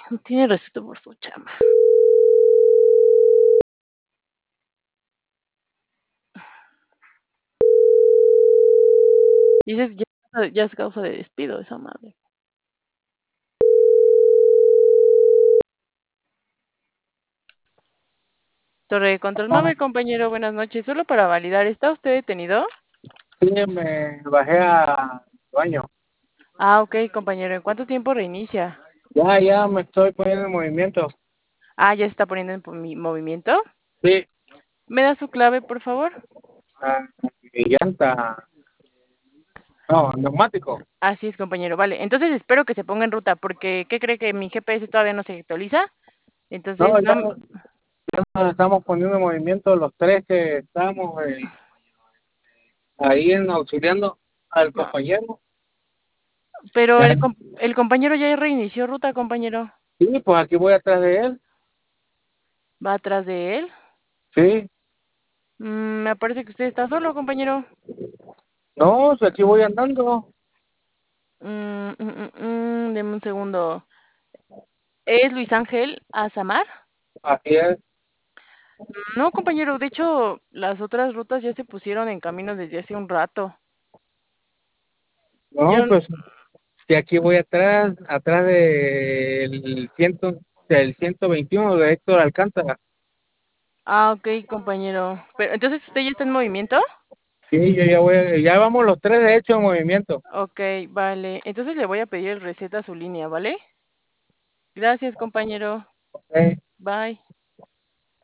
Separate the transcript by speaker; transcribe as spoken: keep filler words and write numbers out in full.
Speaker 1: Tiene respeto por su chamba. Dices, ya ya es causa de despido esa madre. Torre de control móvil, compañero, buenas noches. Solo para validar, ¿está usted detenido?
Speaker 2: Sí, me bajé al baño.
Speaker 1: Ah, ok, compañero. ¿En cuánto tiempo reinicia?
Speaker 2: Ya, ya me estoy poniendo en movimiento.
Speaker 1: Ah, ya se está poniendo en po- mi- movimiento.
Speaker 2: Sí,
Speaker 1: ¿Me da su clave, por favor?
Speaker 2: ah, mi llanta. No, neumático.
Speaker 1: Así es, compañero. Vale. Entonces espero que se ponga en ruta, porque ¿qué cree que mi G P S todavía no se actualiza?
Speaker 2: No,
Speaker 1: Entonces,
Speaker 2: ya
Speaker 1: no.
Speaker 2: nos estamos poniendo en movimiento los tres que estamos eh, ahí en auxiliando al
Speaker 1: No.
Speaker 2: compañero.
Speaker 1: Pero
Speaker 2: Ya.
Speaker 1: el, com- el compañero ya reinició ruta, compañero.
Speaker 2: Sí, pues aquí voy atrás de él.
Speaker 1: ¿Va atrás de él?
Speaker 2: Sí,
Speaker 1: Mm, me parece que usted está solo, compañero.
Speaker 2: no, si aquí voy andando.
Speaker 1: Mm, mm, mm, mm, deme un segundo. ¿Es Luis Ángel Azamar?
Speaker 2: Aquí es.
Speaker 1: No, compañero, de hecho, las otras rutas ya se pusieron en camino desde hace un rato.
Speaker 2: No,
Speaker 1: Yo,
Speaker 2: pues si aquí voy atrás, atrás del ciento, del ciento veintiuno de Héctor Alcántara.
Speaker 1: ah, ok, compañero. Pero entonces usted ya está en movimiento.
Speaker 2: Sí, yo ya voy, ya vamos los tres de hecho en movimiento.
Speaker 1: Ok, vale. Entonces le voy a pedir el receta a su línea, ¿vale? Gracias, compañero.
Speaker 2: Ok.
Speaker 1: Bye.